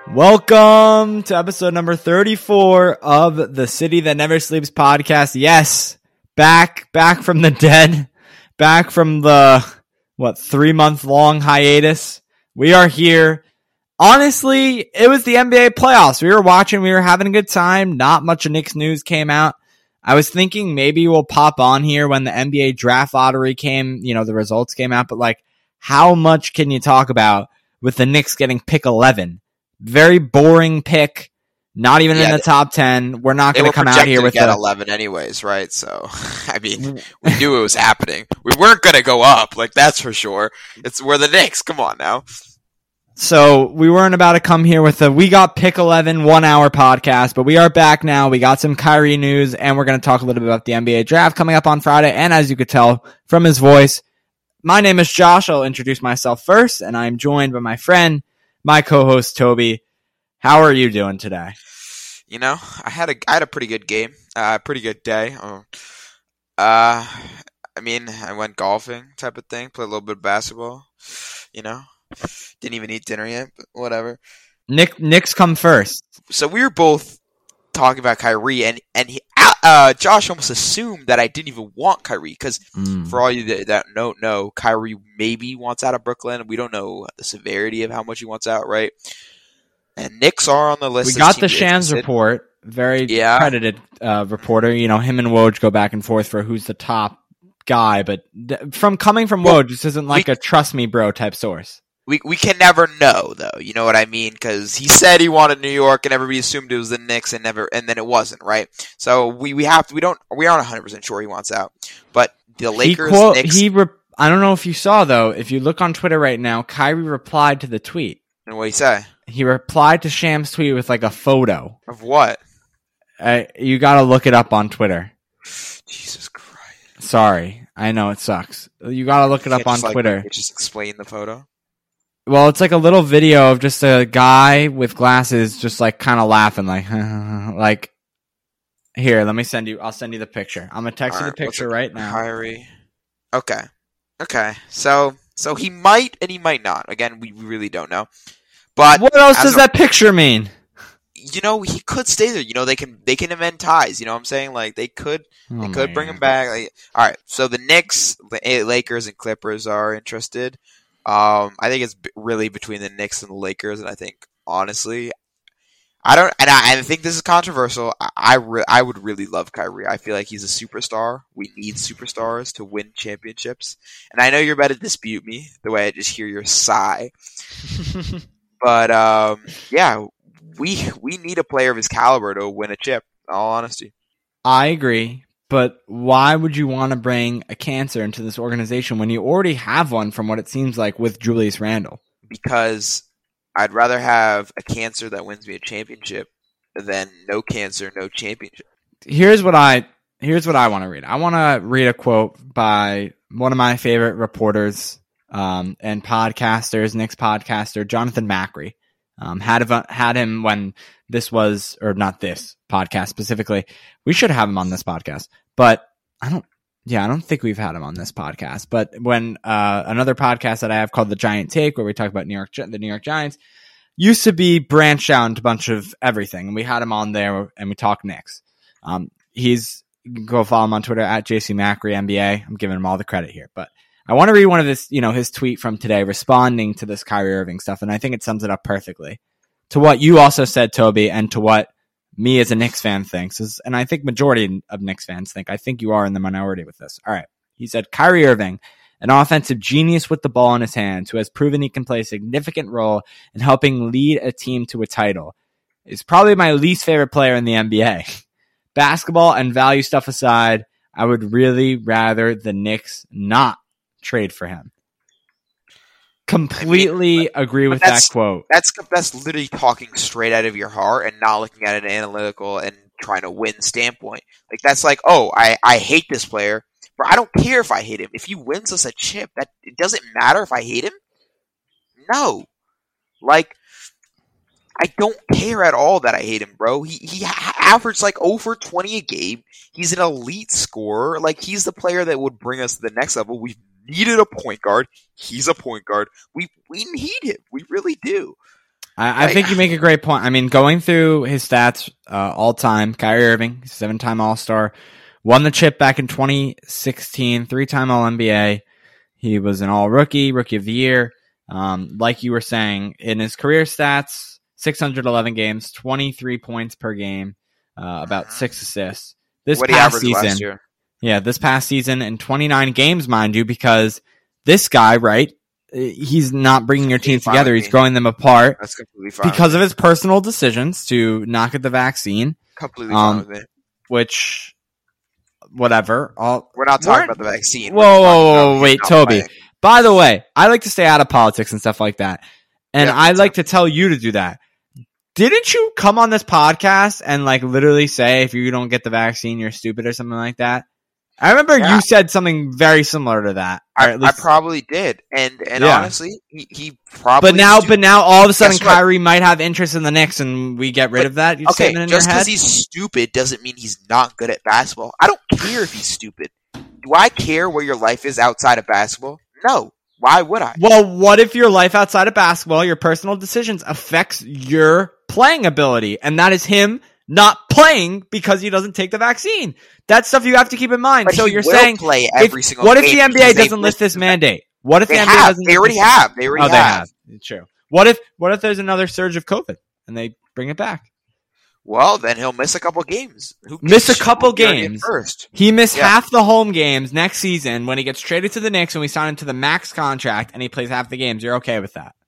Welcome to episode number 34 of the City That Never Sleeps podcast. Yes, back from the dead, back from the, 3-month long hiatus. We are here. Honestly, it was the NBA playoffs. We were watching, we were having a good time. Not much of Knicks news came out. I was thinking maybe we'll pop on here when the NBA draft lottery came, the results came out, but how much can you talk about with the Knicks getting pick 11? Very boring pick, not even in the top 10. We're not going to come out here with 11 anyways, right? So, we knew it was happening. We weren't going to go up, that's for sure. We're the Knicks. Come on now. So, we weren't about to come here with we got pick 11 1-hour podcast, but we are back now. We got some Kyrie news, and we're going to talk a little bit about the NBA draft coming up on Friday. And as you could tell from his voice, my name is Josh. I'll introduce myself first, and I'm joined by my friend, my co-host Toby. How are you doing today? I had a pretty good game, pretty good day. I went golfing type of thing, played a little bit of basketball. Didn't even eat dinner yet, but whatever. Knicks come first. So we were both talking about Kyrie, and Josh almost assumed that I didn't even want Kyrie because for all you that don't know, Kyrie maybe wants out of Brooklyn. We don't know the severity of how much he wants out, right? And Knicks are on the list. We got the Shams report, very credited reporter. Him and Woj go back and forth for who's the top guy, but coming from Woj, this isn't a trust me bro type source. We can never know, though. You know what I mean? Because he said he wanted New York, and everybody assumed it was the Knicks, and then it wasn't, right? So we aren't 100% sure he wants out. But the Lakers, Knicks. I don't know if you saw though. If you look on Twitter right now, Kyrie replied to the tweet. And what did he say? He replied to Shams' tweet with a photo of what? You got to look it up on Twitter. Jesus Christ! Sorry, I know it sucks. You got to look it up on Twitter. Just explain the photo. Well, it's a little video of just a guy with glasses just kind of laughing here, let me I'll send you the picture. I'm going to text you the picture right now. Kyrie. Okay. So he might and he might not. Again, we really don't know. But what else does that picture mean? He could stay there. They can amend ties. You know what I'm saying? They could bring him back. All right. So the Knicks, the Lakers, and Clippers are interested. I think it's really between the Knicks and the Lakers, and I think honestly, I think this is controversial. I would really love Kyrie. I feel like he's a superstar. We need superstars to win championships, and I know you're about to dispute me the way I just hear your sigh. But we need a player of his caliber to win a chip. In all honesty, I agree. But why would you want to bring a cancer into this organization when you already have one from what it seems like with Julius Randle? Because I'd rather have a cancer that wins me a championship than no cancer, no championship. Here's what I want to read. I want to read a quote by one of my favorite reporters and podcasters, Knicks podcaster, Jonathan Macri. Had him when this was, or not this podcast specifically. We should have him on this podcast, but I don't think we've had him on this podcast. But when another podcast that I have called The Giant Take, where we talk about the New York Giants, used to be branched out into a bunch of everything, and we had him on there and we talked Knicks. You can go follow him on Twitter at JCMacryNBA. I'm giving him all the credit here, but I want to read one of his tweet from today responding to this Kyrie Irving stuff, and I think it sums it up perfectly to what you also said, Toby, and to what me as a Knicks fan thinks, and I think majority of Knicks fans think. I think you are in the minority with this. All right. He said, Kyrie Irving, an offensive genius with the ball in his hands, who has proven he can play a significant role in helping lead a team to a title, is probably my least favorite player in the NBA. Basketball and value stuff aside, I would really rather the Knicks not trade for him. Completely agree with that quote. That's literally talking straight out of your heart and not looking at an analytical and trying to win standpoint. That's I hate this player, but I don't care if I hate him. If he wins us a chip, it doesn't matter if I hate him. No, I don't care at all that I hate him, bro. He averaged 0 for 20 a game. He's an elite scorer. He's the player that would bring us to the next level. We've needed a point guard. He's a point guard. We need him. We really do. I think you make a great point. I mean, going through his stats all time, Kyrie Irving, 7-time All-Star, won the chip back in 2016, 3-time All-NBA. He was an All-Rookie, Rookie of the Year. Like you were saying, in his career stats, 611 games, 23 points per game, about 6 assists. This past season, this past season in 29 games, mind you, because this guy, right? He's not bringing your team together. He's growing them apart. That's completely fine because of his personal decisions to not get the vaccine. Completely fine with it. Which, whatever. We're not talking about the vaccine. Whoa, wait, Toby. By the way, I like to stay out of politics and stuff like that. And I like to tell you to do that. Didn't you come on this podcast and like literally say if you don't get the vaccine, you're stupid or something like that? I remember you said something very similar to that. I probably did, and honestly, he probably. But now, all of a sudden, Kyrie might have interest in the Knicks, and we get rid of that. Okay, just because he's stupid doesn't mean he's not good at basketball. I don't care if he's stupid. Do I care where your life is outside of basketball? No. Why would I? Well, what if your life outside of basketball, your personal decisions, affects your playing ability, and that is him not playing because he doesn't take the vaccine? That's stuff you have to keep in mind. But so you're saying, play every single what if the NBA doesn't lift this mandate? What if the NBA doesn't? They already have. They already have. It's true. What if there's another surge of COVID and they bring it back? Well, then he'll miss a couple games. Miss a couple games. First. He missed half the home games next season when he gets traded to the Knicks and we sign him to the max contract and he plays half the games. You're okay with that?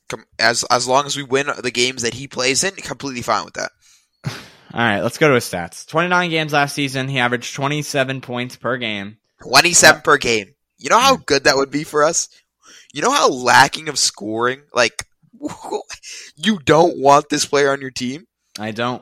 As long as we win the games that he plays in, completely fine with that. All right, let's go to his stats. 29 games last season. He averaged 27 points per game. 27 per game. You know how good that would be for us? You know how lacking of scoring? Like, you don't want this player on your team? I don't.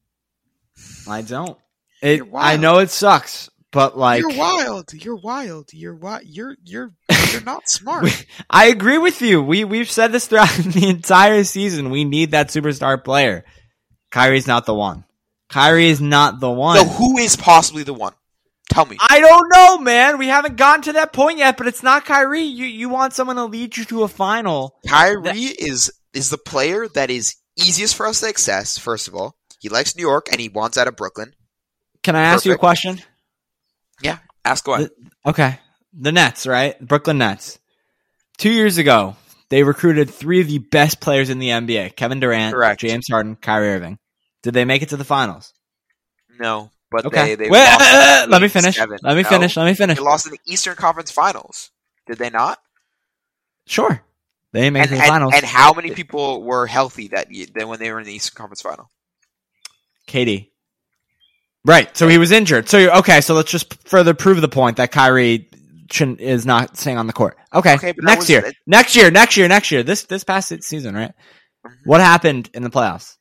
I know it sucks, but like You're wild. You're not smart. I agree with you. We've said this throughout the entire season. We need that superstar player. Kyrie's not the one. Kyrie is not the one. So who is possibly the one? Tell me. I don't know, man. We haven't gotten to that point yet, but it's not Kyrie. You want someone to lead you to a final. Kyrie is the player that is easiest for us to access, first of all. He likes New York, and he wants out of Brooklyn. Can I ask you a question? Yeah, ask away. Okay. The Nets, right? Brooklyn Nets. 2 years ago, they recruited 3 of the best players in the NBA. Kevin Durant, Correct. James Harden, Kyrie Irving. Did they make it to the finals? No, but okay. they Wait, let me finish. Let me finish. They lost in the Eastern Conference Finals. Did they not? Sure. They made it to the finals. And how many people were healthy that when they were in the Eastern Conference Final? KD. Right. So he was injured. So let's just further prove the point that Kyrie is not staying on the court. Okay. But next year. This past season, right? Mm-hmm. What happened in the playoffs?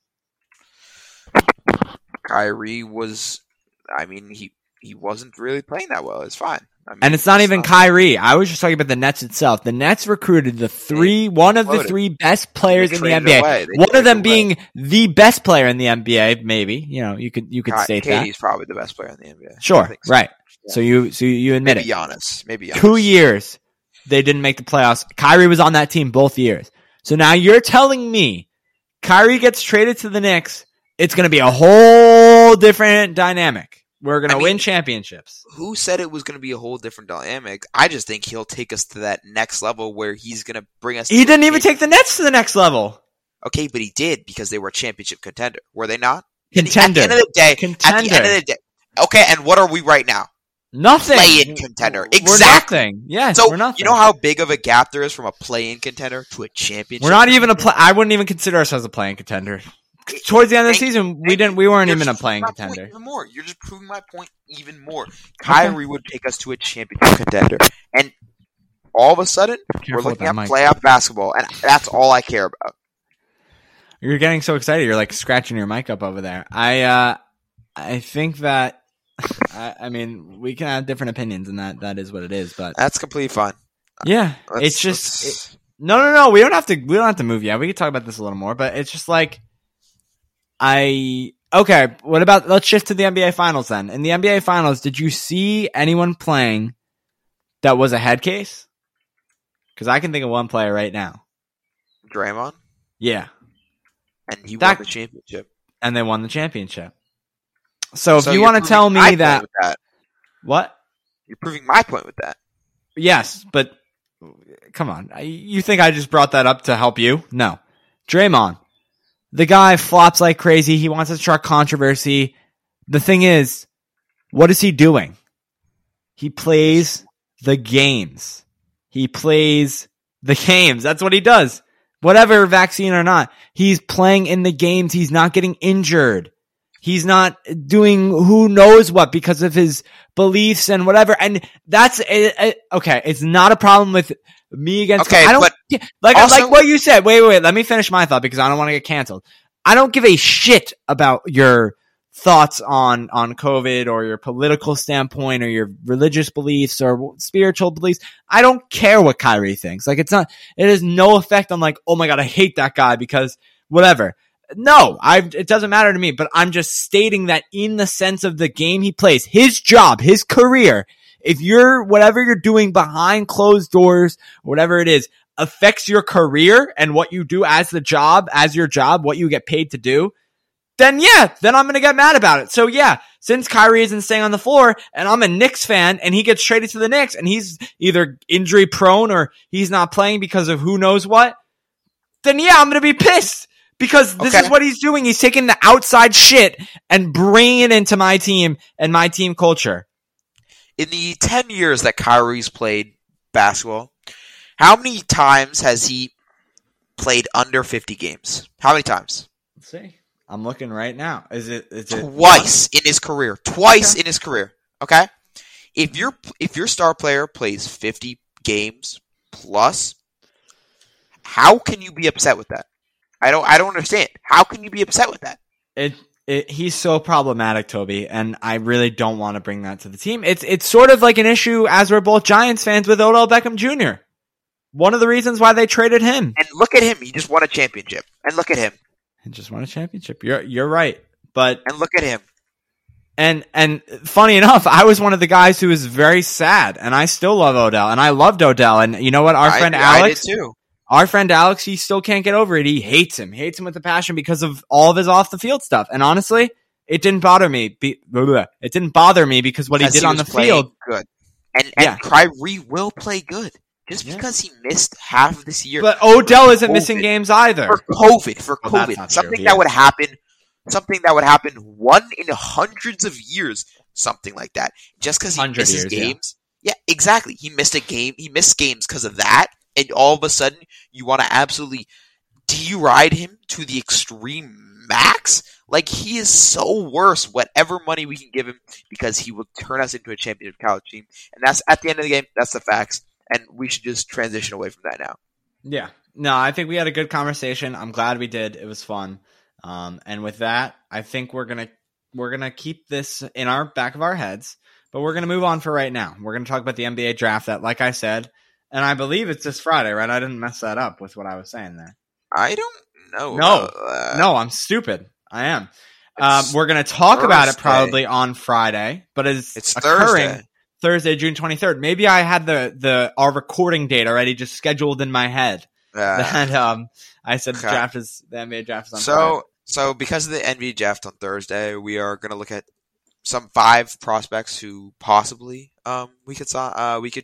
Kyrie was, he wasn't really playing that well. It's fine. And it's not even Kyrie. I was just talking about the Nets itself. The Nets recruited one of the 3 best players in the NBA. One of them being the best player in the NBA, maybe. You could state that. KD's probably the best player in the NBA. Sure, so. right. Yeah. So you admit maybe it. Giannis. 2 years they didn't make the playoffs. Kyrie was on that team both years. So now you're telling me Kyrie gets traded to the Knicks, it's going to be a whole different dynamic. We're going to win championships. Who said it was going to be a whole different dynamic? I just think he'll take us to that next level where he's going to bring us. He didn't even take the Nets to the next level. Okay, but he did because they were a championship contender. Were they not? Contender. At the end of the day. Okay, and what are we right now? Nothing. Play-in contender. Exactly. We're nothing. Yes, so, we're nothing. You know how big of a gap there is from a play-in contender to a championship? We're not even I wouldn't even consider ourselves a play-in contender. Towards the end of the season, we weren't even a playing contender. Even more. You're just proving my point even more. Kyrie would take us to a championship contender, and all of a sudden, we're looking at playoff basketball, and that's all I care about. You're getting so excited. You're like scratching your mic up over there. I think that we can have different opinions, and that is what it is. But that's completely fine. Yeah, it's just no. We don't have to move yet. We can talk about this a little more, but it's just like. What about, let's shift to the NBA Finals then. In the NBA Finals, did you see anyone playing that was a head case? Because I can think of one player right now. Draymond? Yeah. and he won the championship. And they won the championship. So if you want to tell me that, what? You're proving my point with that. Yes, but come on. You think I just brought that up to help you? No. Draymond. The guy flops like crazy. He wants to start controversy. The thing is, what is he doing? He plays the games. That's what he does. Whatever, vaccine or not. He's playing in the games. He's not getting injured. He's not doing who knows what because of his beliefs and whatever. And that's okay. It's not a problem with me against. Okay, I don't but like what you said. Wait. Let me finish my thought because I don't want to get canceled. I don't give a shit about your thoughts on COVID or your political standpoint or your religious beliefs or spiritual beliefs. I don't care what Kyrie thinks. Like it has no effect on like, oh my God, I hate that guy because whatever. No, it doesn't matter to me, but I'm just stating that in the sense of the game he plays, his job, his career, if whatever you're doing behind closed doors, whatever it is, affects your career and what you do as your job, what you get paid to do, then I'm going to get mad about it. So yeah, since Kyrie isn't staying on the floor and I'm a Knicks fan and he gets traded to the Knicks and he's either injury prone or he's not playing because of who knows what, then yeah, I'm going to be pissed. Because this is what he's doing. He's taking the outside shit and bringing it into my team and my team culture. In the 10 years that Kyrie's played basketball, how many times has he played under 50 games? How many times? Let's see. I'm looking right now. Is it twice in his career? Twice in his career. Okay? If your star player plays 50 games plus, how can you be upset with that? I don't understand. How can you be upset with that? He's so problematic, Toby, and I really don't want to bring that to the team. It's sort of like an issue as we're both Giants fans with Odell Beckham Jr. One of the reasons why they traded him. And look at him. He just won a championship. And look at him. He just won a championship. You're right. And look at him. And funny enough, I was one of the guys who was very sad, and I still love Odell, and I loved Odell. And you know what? Our friend Alex, I did too. Our friend Alex, he still can't get over it. He hates him with a passion because of all of his off the field stuff. And honestly, it didn't bother me. It didn't bother me because what he did on the field. Good. And Kyrie will play good. Just because he missed half of this year. But Odell isn't missing games either. For COVID. Something that would happen 1 in hundreds of years. Something like that. Just because he misses games. Yeah, exactly. He missed a game. He missed games because of that. And all of a sudden, you want to absolutely deride him to the extreme max? Like, he is so worse, whatever money we can give him, because he will turn us into a championship college team. And that's, at the end of the game, that's the facts. And we should just transition away from that now. Yeah. No, I think we had a good conversation. I'm glad we did. It was fun. And with that, I think we're gonna keep this in our back of our heads, but we're gonna move on for right now. We're gonna talk about the NBA draft that, like I said, and I believe it's this Friday, right? I didn't mess that up with what I was saying there. I don't know. No, I'm stupid. I am. We're going to talk about it probably on Friday, but it's occurring Thursday, June 23rd. Maybe I had our recording date already just scheduled in my head. And I said the NBA draft is on Friday. So because of the NBA draft on Thursday, we are going to look at some 5 prospects who possibly we could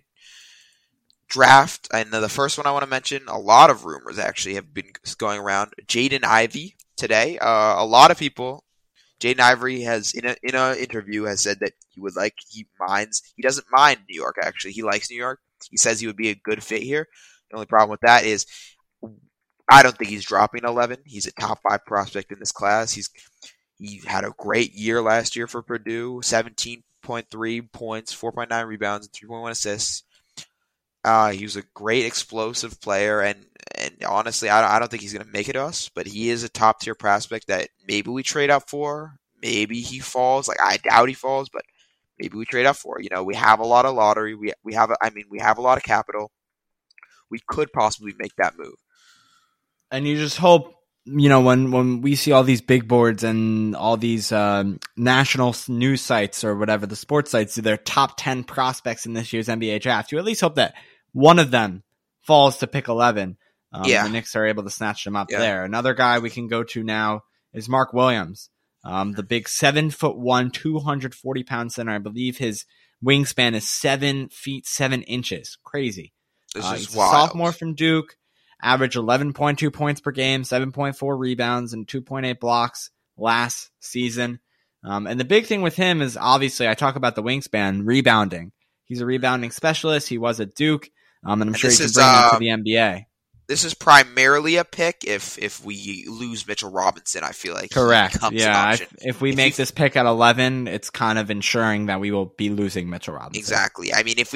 draft. And the first one I want to mention, a lot of rumors actually have been going around. Jaden Ivey today. A lot of people. Jaden Ivey has in an interview has said that he doesn't mind New York. Actually, he likes New York. He says he would be a good fit here. The only problem with that is I don't think he's dropping 11. He's a top 5 prospect in this class. He had a great year last year for Purdue. 17.3 points, 4.9 rebounds, and 3.1 assists. He was a great explosive player, and honestly, I don't think he's going to make it to us, but he is a top-tier prospect that maybe we trade up for. Maybe he falls. Like, I doubt he falls, but maybe we trade up for. You know, we have a lot of lottery. We have a lot of capital. We could possibly make that move. And you just hope, you know, when we see all these big boards and all these national news sites or whatever, the sports sites do their top 10 prospects in this year's NBA draft, you at least hope that one of them falls to pick 11. The Knicks are able to snatch him up there. Another guy we can go to now is Mark Williams, the big 7'1", 240-pound center. I believe his wingspan is 7 feet 7 inches. Crazy. This is he's wild. a sophomore from Duke. Averaged 11.2 points per game, 7.4 rebounds, and 2.8 blocks last season. And the big thing with him is, obviously, I talk about the wingspan, rebounding. He's a rebounding specialist. He was at Duke, and I'm sure he can bring that to the NBA. This is primarily a pick if we lose Mitchell Robinson. I feel like correct. Yeah, if we make this pick at 11, it's kind of ensuring that we will be losing Mitchell Robinson. Exactly. I mean, if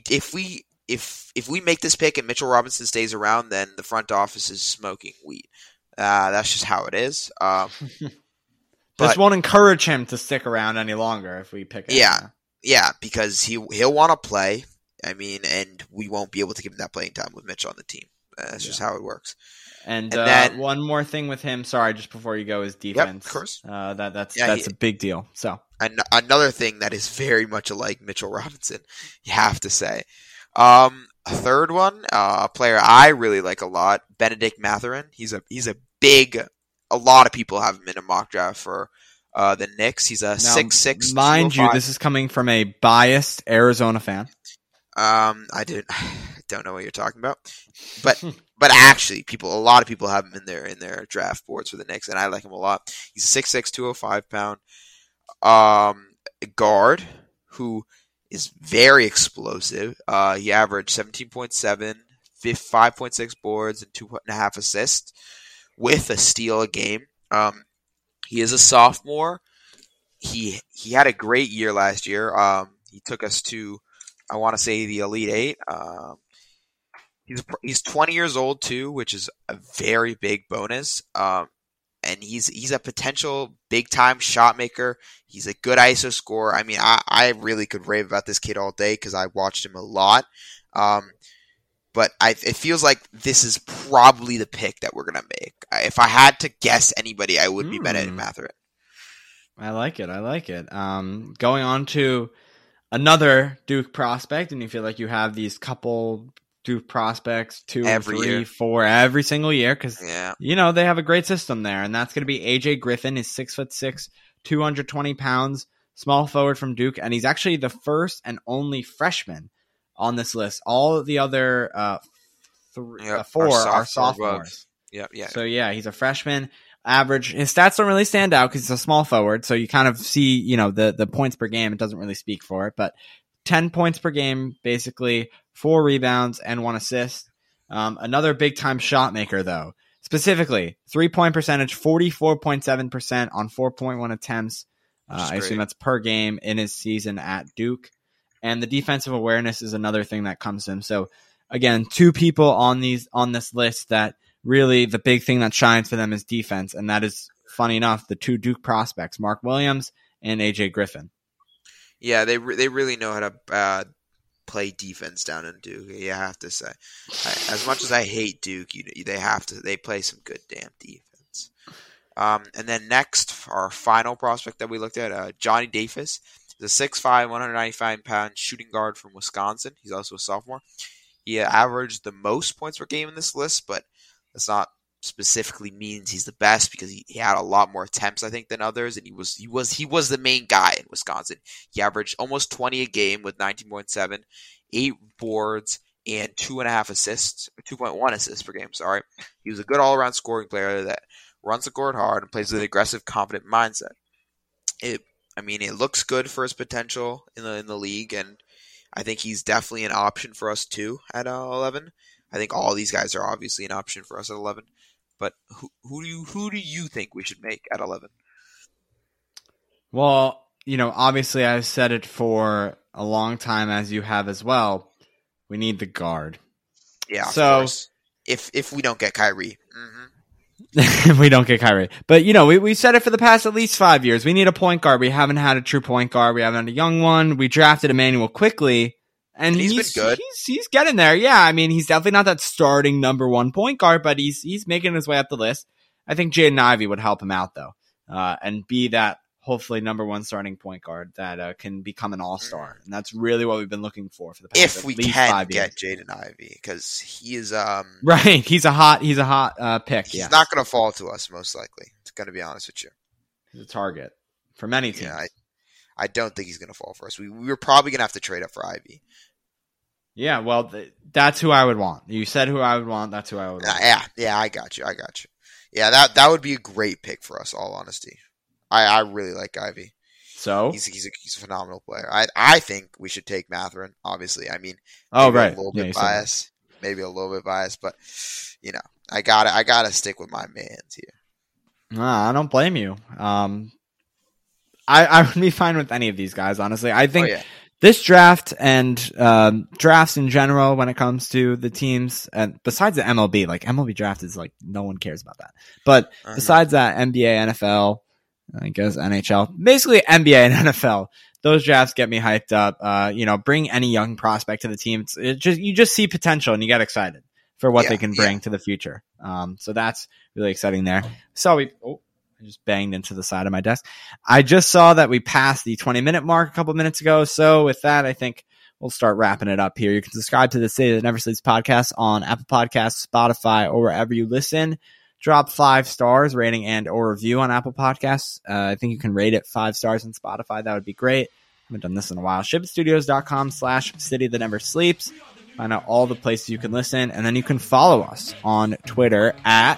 we make this pick and Mitchell Robinson stays around, then the front office is smoking weed. That's just how it is. This won't encourage him to stick around any longer if we pick it. Yeah, because he'll want to play. I mean, and we won't be able to give him that playing time with Mitchell on the team. That's just how it works. And then one more thing with him, sorry, just before you go, is defense. Yep, of course. That's a big deal. So another thing that is very much alike Mitchell Robinson, you have to say. A third one, a player I really like a lot, Benedict Mathurin. He's a big. A lot of people have him in a mock draft for the Knicks. He's a 6'6". Mind you, this is coming from a biased Arizona fan. I don't know what you're talking about, but actually, a lot of people have him in their draft boards for the Knicks, and I like him a lot. He's a 6'6", 205-pound guard who is very explosive. He averaged 17.7, 5.6 boards, and 2.5 assists with a steal a game. He is a sophomore. He had a great year last year. He took us to, I want to say, the Elite Eight. He's 20 years old too, which is a very big bonus. And he's a potential big time shot maker. He's a good ISO scorer. I mean, I really could rave about this kid all day because I watched him a lot. But it feels like this is probably the pick that we're gonna make. If I had to guess anybody, I would be Benedict Mathurin. I like it. Going on to another Duke prospect, and you feel like you have these couple Duke prospects, 2, 3, 4 every single year because they have a great system there, and that's going to be AJ Griffin. Is 6'6", 220 pounds, small forward from Duke, and he's actually the first and only freshman on this list. All of the other 4 are sophomores. So he's a freshman. Average, his stats don't really stand out because he's a small forward, so you kind of see, the points per game. It doesn't really speak for it, but 10 points per game, basically 4 rebounds and 1 assist. Another big time shot maker though. Specifically, 3-point percentage, 44.7% on 4.1 attempts. I assume that's per game in his season at Duke. And the defensive awareness is another thing that comes to him. So again, 2 people on this list that really the big thing that shines for them is defense. And that is, funny enough, the 2 Duke prospects, Mark Williams and AJ Griffin. Yeah, they really know how to play defense down in Duke. You have to say, as much as I hate Duke, they play some good damn defense. And then next, our final prospect that we looked at, Johnny Davis. He's a 6'5", 195-pound shooting guard from Wisconsin. He's also a sophomore. He averaged the most points per game in this list, but that's not specifically means he's the best because he had a lot more attempts, I think, than others, and he was the main guy in Wisconsin. He averaged almost 20 a game with 19.7, 8 boards, and 2.5 assists, 2.1 assists per game. Sorry, he was a good all-around scoring player that runs the court hard and plays with an aggressive, confident mindset. It looks good for his potential in the league, and I think he's definitely an option for us too at 11. I think all these guys are obviously an option for us at 11. But who do you think we should make at 11? Well, obviously I've said it for a long time, as you have as well. We need the guard. Yeah, so of course. If we don't get Kyrie. Mm-hmm. If we don't get Kyrie. But, we said it for the past at least 5 years. We need a point guard. We haven't had a true point guard. We haven't had a young one. We drafted Emmanuel quickly. And he's been good. He's getting there. Yeah, I mean, he's definitely not that starting number 1 point guard, but he's making his way up the list. I think Jaden Ivey would help him out, though, and be that hopefully number one starting point guard that can become an all-star. And that's really what we've been looking for the past if we at least can 5 get years. Jaden Ivey, because he is right. He's a hot pick. He's not going to fall to us most likely. It's going to be honest with you. He's a target for many teams. Yeah, I don't think he's going to fall for us. We were probably going to have to trade up for Ivey. Yeah, well, that's who I would want. You said who I would want. That's who I would want. Yeah, I got you. Yeah, that would be a great pick for us. All honesty, I really like Ivey. So he's a phenomenal player. I think we should take Mathurin. Obviously, I mean, right, a little bit biased, but I gotta stick with my man's here. Nah, I don't blame you. I would be fine with any of these guys. Honestly, I think. This draft and drafts in general, when it comes to the teams, and besides the MLB, like MLB draft is like no one cares about that. But besides that, NBA, NFL, I guess NHL, basically NBA and NFL, those drafts get me hyped up. Bring any young prospect to the team. You just see potential and you get excited for what they can bring to the future. So that's really exciting there. So I just banged into the side of my desk. I just saw that we passed the 20-minute mark a couple minutes ago. So with that, I think we'll start wrapping it up here. You can subscribe to the City That Never Sleeps podcast on Apple Podcasts, Spotify, or wherever you listen. Drop 5 stars rating and or review on Apple Podcasts. I think you can rate it 5 stars on Spotify. That would be great. I haven't done this in a while. ShipItStudios.com/City That Never Sleeps. Find out all the places you can listen. And then you can follow us on Twitter at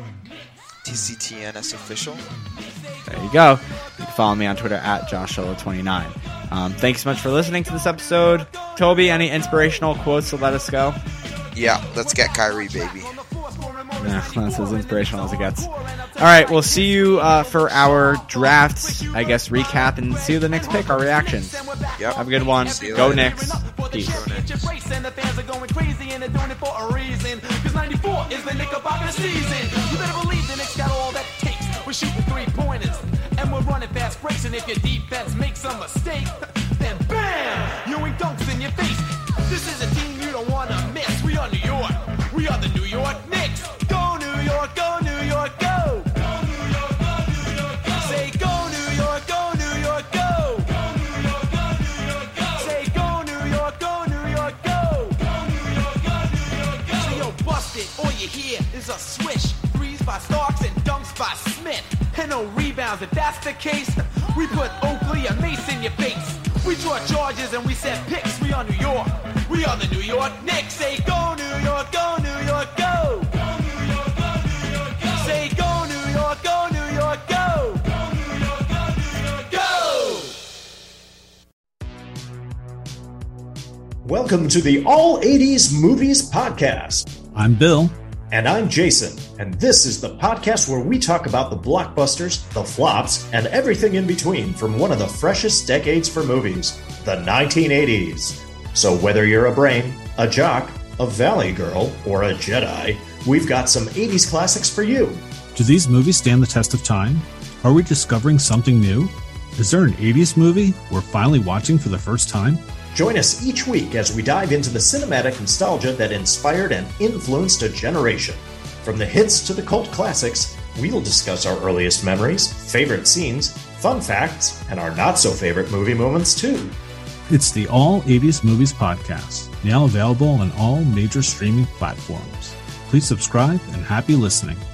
TCTNS official. There you go. You can follow me on Twitter at JoshSolo29. Thanks so much for listening to this episode. Toby, any inspirational quotes to let us go? Yeah, let's get Kyrie, baby. Yeah, that's as inspirational as it gets. All right, we'll see you for our drafts, I guess, recap, and see you the next pick, our reactions. Yep. Have a good one. Go later. Knicks. Peace. And the fans are going crazy and they're doing it for a reason. Cause 94 is the Knickerbocker season. You better believe the Knicks got all that it takes. We're shooting 3-pointers and we're running fast breaks. And if your defense makes a mistake, then bam! Ewing dunks in your face. This is a team you don't want to miss. We are New York. We are the New York Knicks. Go New York, go New York, go! Go New York, go New York, go! Say go New York, go New York, go! Go New York, go New York, go! Say go New York, go New York, go! Go New York, go New York, go! So yo, bust it, all you hear is a swish. Threes by Starks and dunks by Smith. And no rebounds, if that's the case, we put Oakley and Mace in your face. We draw charges and we set picks. We are New York. We are the New York Knicks. Say go New York, go New York, go! Go New York, go New York, go! Say go New York, go New York, go! Go New York, go New York, go! Welcome to the All 80s Movies Podcast. I'm Bill. And I'm Jason. And this is the podcast where we talk about the blockbusters, the flops, and everything in between from one of the freshest decades for movies, the 1980s. So whether you're a brain, a jock, a valley girl, or a Jedi, we've got some 80s classics for you. Do these movies stand the test of time? Are we discovering something new? Is there an 80s movie we're finally watching for the first time? Join us each week as we dive into the cinematic nostalgia that inspired and influenced a generation. From the hits to the cult classics, we'll discuss our earliest memories, favorite scenes, fun facts, and our not-so-favorite movie moments, too. It's the All 80s Movies Podcast, now available on all major streaming platforms. Please subscribe and happy listening.